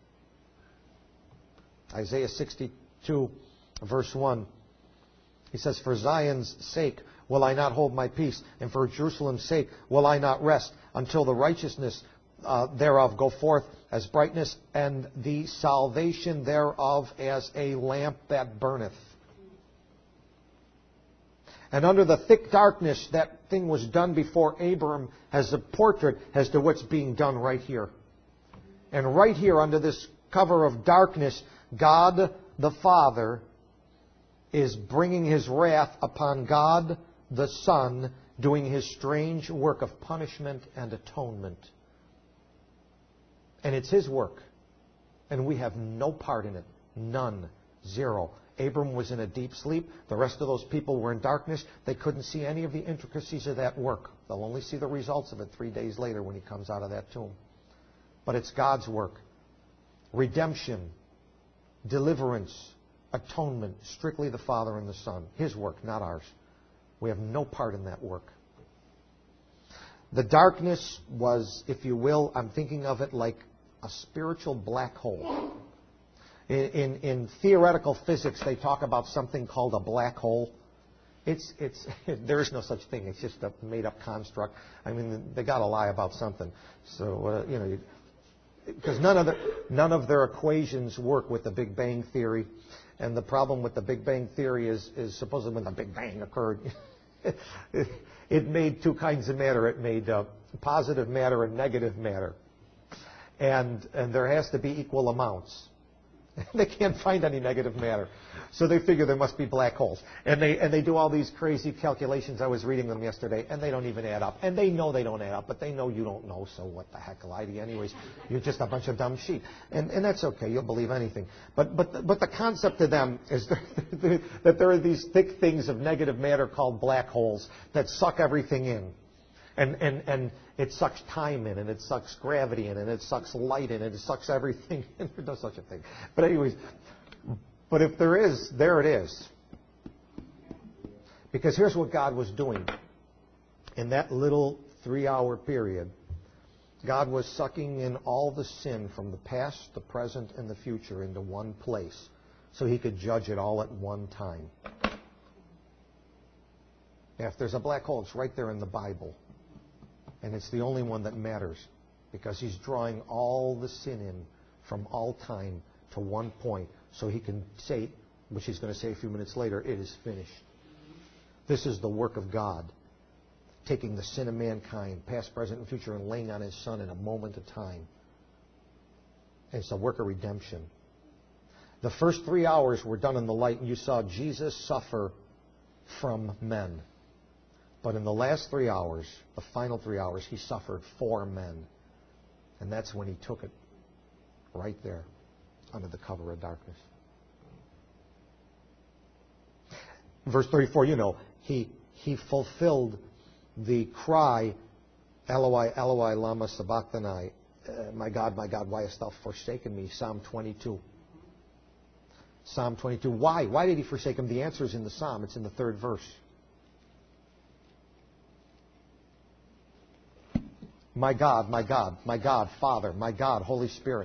Isaiah 62, verse 1. He says, for Zion's sake will I not hold my peace, and for Jerusalem's sake will I not rest, until the righteousness thereof go forth as brightness, and the salvation thereof as a lamp that burneth. And under the thick darkness, that thing was done before Abram as a portrait as to what's being done right here. And right here, under this cover of darkness, God the Father is bringing His wrath upon God the Son, doing His strange work of punishment and atonement. And it's His work. And we have no part in it. None. Zero. Abram was in a deep sleep. The rest of those people were in darkness. They couldn't see any of the intricacies of that work. They'll only see the results of it 3 days later when he comes out of that tomb. But it's God's work. Redemption, deliverance, atonement, strictly the Father and the Son. His work, not ours. We have no part in that work. The darkness was, if you will, I'm thinking of it like a spiritual black hole. In theoretical physics, they talk about something called a black hole. There is no such thing. It's just a made-up construct. I mean, they got to lie about something. So because none of their equations work with the Big Bang theory, and the problem with the Big Bang theory is supposedly when the Big Bang occurred, it made two kinds of matter. It made positive matter and negative matter, and there has to be equal amounts. They can't find any negative matter. So they figure there must be black holes. And they do all these crazy calculations. I was reading them yesterday, and they don't even add up. And they know they don't add up, but they know you don't know, so what the heck, lie to you anyways. You're just a bunch of dumb sheep. And that's okay. You'll believe anything. But the concept to them is that there are these thick things of negative matter called black holes that suck everything in. And it sucks time in, and it sucks gravity in, and it sucks light in, and it sucks everything in. There's no such a thing. But anyways, but if there is, there it is. Because here's what God was doing. In that little 3-hour period, God was sucking in all the sin from the past, the present, and the future into one place so He could judge it all at one time. Now, if there's a black hole, it's right there in the Bible. And it's the only one that matters because He's drawing all the sin in from all time to one point so He can say, which He's going to say a few minutes later, it is finished. This is the work of God, taking the sin of mankind, past, present, and future, and laying on His Son in a moment of time. And it's a work of redemption. The first 3 hours were done in the light, and you saw Jesus suffer from men. But in the last 3 hours, the final 3 hours, He suffered for men. And that's when He took it right there under the cover of darkness. Verse 34, He fulfilled the cry, Eloi, Eloi, lama sabachthani, my God, why hast thou forsaken me? Psalm 22. Psalm 22. Why? Why did He forsake him? The answer is in the Psalm. It's in the 3rd verse. My God, Father, my God, Holy Spirit.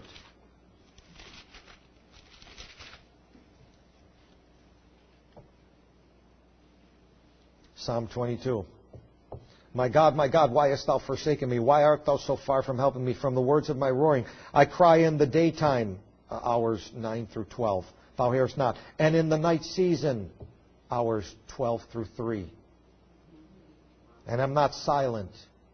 Psalm 22. My God, why hast thou forsaken me? Why art thou so far from helping me? From the words of my roaring, I cry in the daytime, hours 9 through 12. Thou hearest not. And in the night season, hours 12 through 3. And I'm not silent.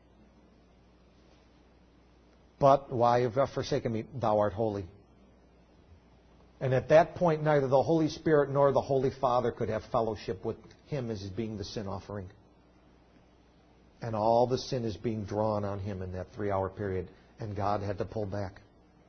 But why have thou forsaken me? Thou art holy. And at that point, neither the Holy Spirit nor the Holy Father could have fellowship with Him as being the sin offering. And all the sin is being drawn on Him in that 3-hour period. And God had to pull back.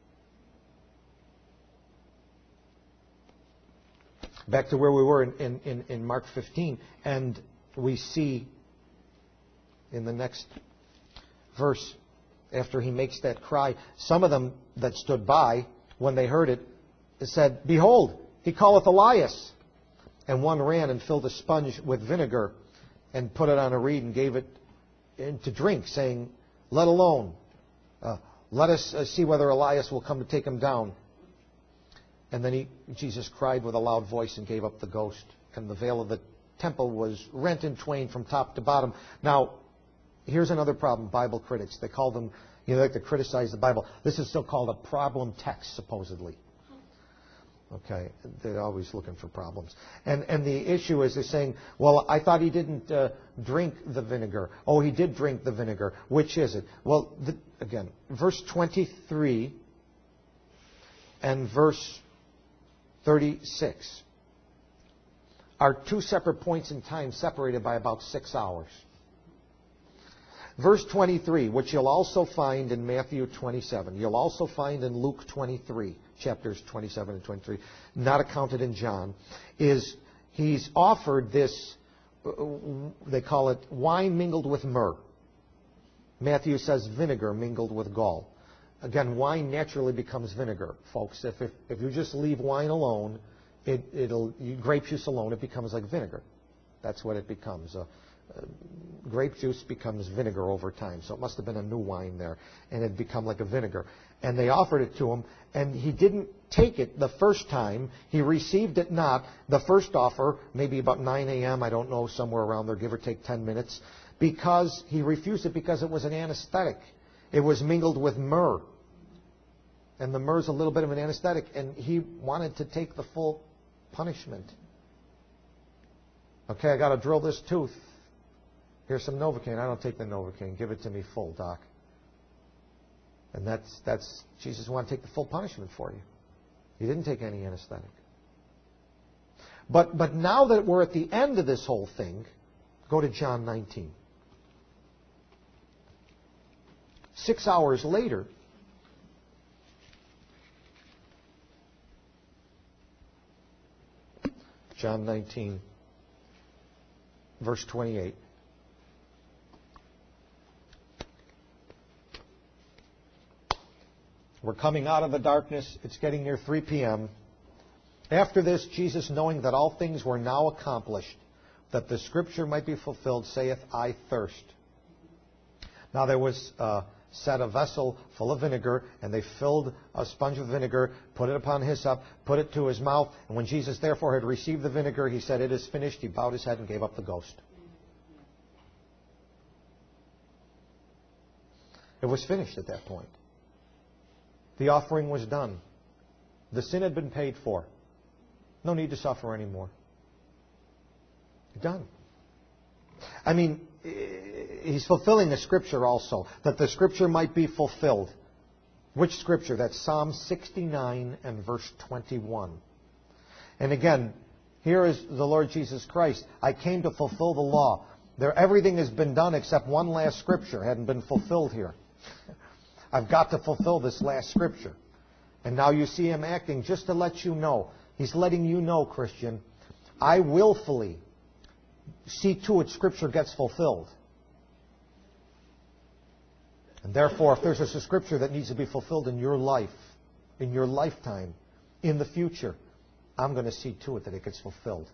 Back to where we were in Mark 15. And we see in the next verse, after He makes that cry, some of them that stood by, when they heard it, said, Behold, He calleth Elias. And one ran and filled a sponge with vinegar and put it on a reed and gave it to drink, saying, Let alone. Let us see whether Elias will come to take him down. And then Jesus cried with a loud voice and gave up the ghost. And the veil of the temple was rent in twain from top to bottom. Now, here's another problem, Bible critics. They call them, they like to criticize the Bible. This is still called a problem text, supposedly. Okay, they're always looking for problems. And the issue is they're saying, well, I thought He didn't drink the vinegar. Oh, He did drink the vinegar. Which is it? Well, again, verse 23 and verse 36 are two separate points in time separated by about 6 hours. Verse 23, which you'll also find in Matthew 27. You'll also find in Luke 23, chapters 27 and 23, not accounted in John, is He's offered this, they call it wine mingled with myrrh. Matthew says vinegar mingled with gall. Again, wine naturally becomes vinegar, folks. If you just leave wine alone, grape juice alone, it becomes like vinegar. That's what it becomes. grape juice becomes vinegar over time. So it must have been a new wine there, and it had become like a vinegar. And they offered it to him, and he didn't take it the first time. He received it not. The first offer, maybe about 9 a.m., I don't know, somewhere around there, give or take 10 minutes, because he refused it because it was an anesthetic. It was mingled with myrrh. And the myrrh is a little bit of an anesthetic, and he wanted to take the full punishment. Okay, I got to drill this tooth. Here's some Novocaine. I don't take the Novocaine. Give it to me full, doc. And that's Jesus wanted to take the full punishment for you. He didn't take any anesthetic. But now that we're at the end of this whole thing, go to John 19. 6 hours later, John 19, verse 28. We're coming out of the darkness. It's getting near 3 p.m. After this, Jesus, knowing that all things were now accomplished, that the Scripture might be fulfilled, saith, I thirst. Now there was set a vessel full of vinegar, and they filled a sponge of vinegar, put it upon hyssop, put it to his mouth. And when Jesus therefore had received the vinegar, he said, it is finished. He bowed his head and gave up the ghost. It was finished at that point. The offering was done. The sin had been paid for. No need to suffer anymore. Done. I mean, he's fulfilling the Scripture also, that the Scripture might be fulfilled. Which Scripture? That's Psalm 69 and verse 21. And again, here is the Lord Jesus Christ. I came to fulfill the law. Everything has been done except one last Scripture hadn't been fulfilled here. I've got to fulfill this last Scripture. And now you see him acting just to let you know. He's letting you know, Christian, I willfully see to it Scripture gets fulfilled. And therefore, if there's a Scripture that needs to be fulfilled in your life, in your lifetime, in the future, I'm going to see to it that it gets fulfilled.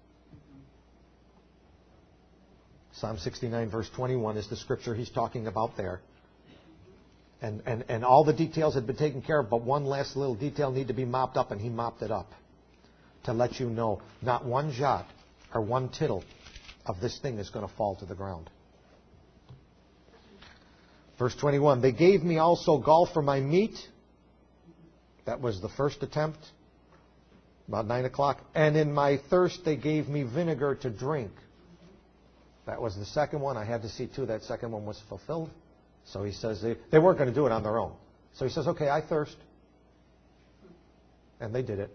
Psalm 69 verse 21 is the Scripture he's talking about there. And all the details had been taken care of, but one last little detail needed to be mopped up, and he mopped it up to let you know not one jot or one tittle of this thing is going to fall to the ground. Verse 21, they gave me also gall for my meat. That was the first attempt, about 9 o'clock. And in my thirst they gave me vinegar to drink. That was the second one. I had to see to that second one was fulfilled. So he says they weren't going to do it on their own. So he says, okay, I thirst. And they did it.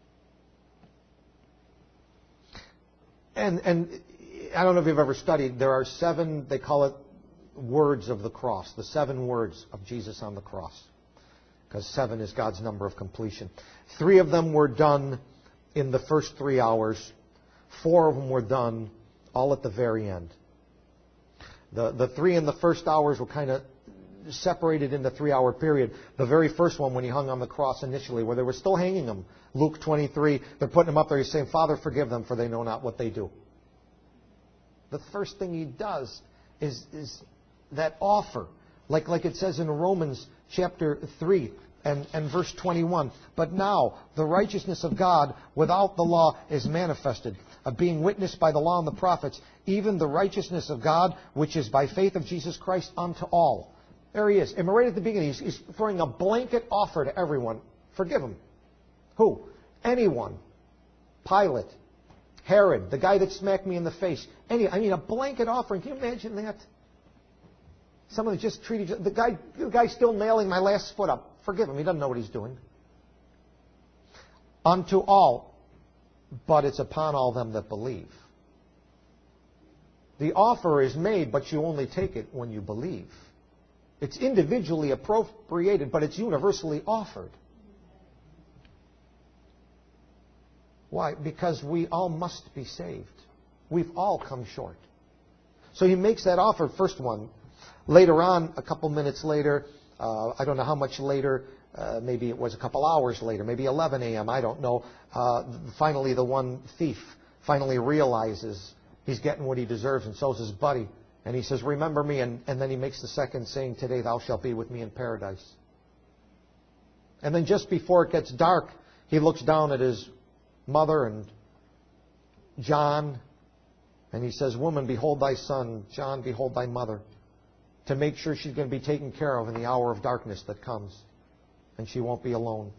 And I don't know if you've ever studied, there are 7, they call it words of the cross, the 7 words of Jesus on the cross. Because 7 is God's number of completion. 3 of them were done in the first 3 hours. 4 of them were done all at the very end. The 3 in the first hours were kind of separated in the 3-hour period. The very first one when he hung on the cross initially, where they were still hanging him. Luke 23, they're putting him up there. He's saying, Father, forgive them, for they know not what they do. The first thing he does is that offer. Like it says in Romans chapter 3 and verse 21. But now the righteousness of God without the law is manifested, being witnessed by the law and the prophets, even the righteousness of God, which is by faith of Jesus Christ unto all. There he is. And right at the beginning, he's throwing a blanket offer to everyone. Forgive him. Who? Anyone. Pilate. Herod. The guy that smacked me in the face. A blanket offering. Can you imagine that? Someone just treated the guy's still nailing my last foot up. Forgive him. He doesn't know what he's doing. Unto all. But it's upon all them that believe. The offer is made, but you only take it when you believe. It's individually appropriated, but it's universally offered. Why? Because we all must be saved. We've all come short. So he makes that offer, first one. Later on, a couple minutes later, I don't know how much later, maybe it was a couple hours later, maybe 11 a.m., I don't know. Finally, the one thief finally realizes he's getting what he deserves, and so's his buddy. And he says, remember me, and then he makes the second saying, today thou shalt be with me in paradise. And then just before it gets dark, he looks down at his mother and John, and he says, woman, behold thy son. John, behold thy mother. To make sure she's going to be taken care of in the hour of darkness that comes. And she won't be alone.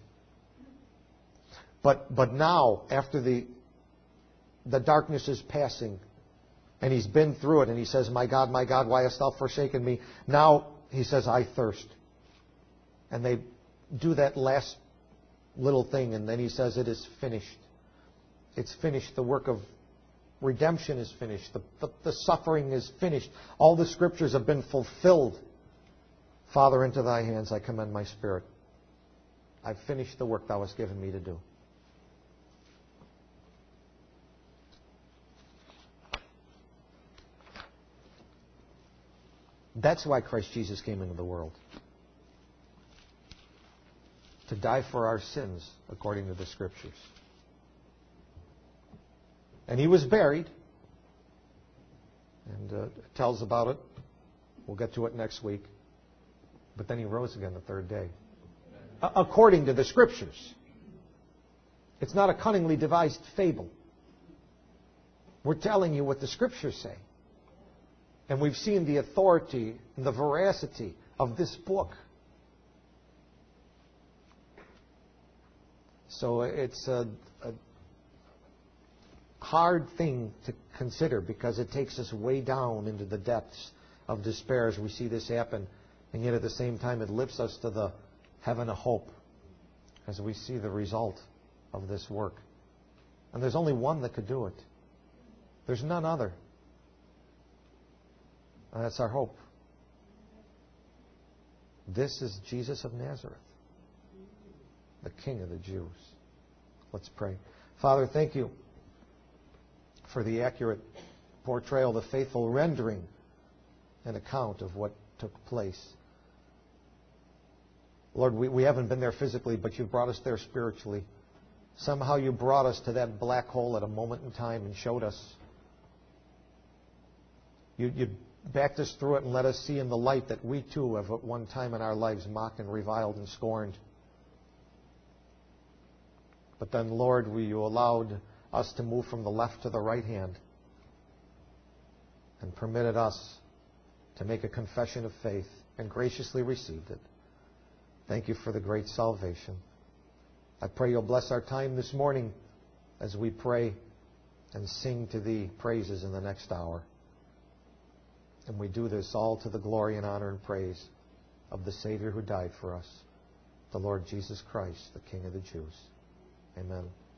But now, after the darkness is passing, and he's been through it, and he says, my God, why hast thou forsaken me? Now, he says, I thirst. And they do that last little thing, and then he says, it is finished. It's finished. The work of redemption is finished. The suffering is finished. All the Scriptures have been fulfilled. Father, into thy hands I commend my spirit. I've finished the work thou hast given me to do. That's why Christ Jesus came into the world. To die for our sins, according to the Scriptures. And he was buried. And it tells about it. We'll get to it next week. But then he rose again the third day. According to the Scriptures. It's not a cunningly devised fable. We're telling you what the Scriptures say. And we've seen the authority and the veracity of this book. So it's a hard thing to consider because it takes us way down into the depths of despair as we see this happen. And yet at the same time it lifts us to the heaven of hope as we see the result of this work. And there's only one that could do it. There's none other. And that's our hope. This is Jesus of Nazareth, the King of the Jews. Let's pray. Father, thank you for the accurate portrayal, the faithful rendering and account of what took place. Lord, we haven't been there physically, but you've brought us there spiritually. Somehow you brought us to that black hole at a moment in time and showed us. You backed us through it and let us see in the light that we too have at one time in our lives mocked and reviled and scorned. But then, Lord, you allowed us to move from the left to the right hand and permitted us to make a confession of faith and graciously received it. Thank you for the great salvation. I pray you'll bless our time this morning as we pray and sing to thee praises in the next hour. And we do this all to the glory and honor and praise of the Savior who died for us, the Lord Jesus Christ, the King of the Jews. Amen.